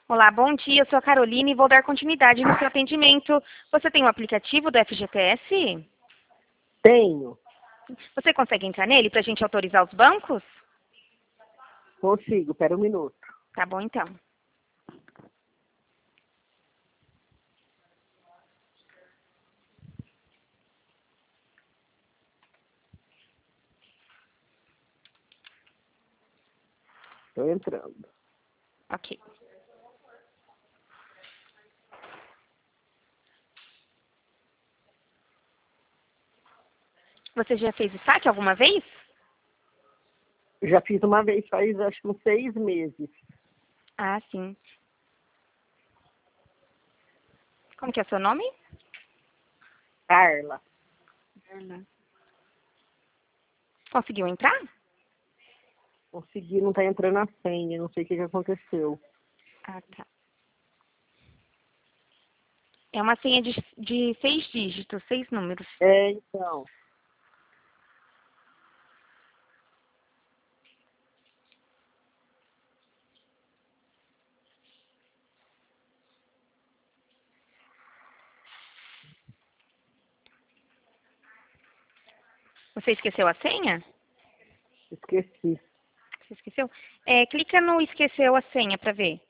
Olá, bom dia. Eu sou a Carolina e vou dar continuidade no seu atendimento. Você tem o aplicativo do FGTS? Tenho, Você consegue entrar nele para a gente autorizar os bancos? consigo, pera um minuto. Tá bom, então. Estou entrando. Ok. Você já fez o saque alguma vez? Já fiz uma vez, faz acho que uns 6 meses. Ah, sim. Como que é o seu nome? Carla, Conseguiu entrar? consegui, não tá entrando a senha, não sei o que aconteceu. Ah, tá. É uma senha de 6 dígitos, 6 números. Então, Você esqueceu a senha? esqueci. Você esqueceu? Clica no esqueceu a senha para ver.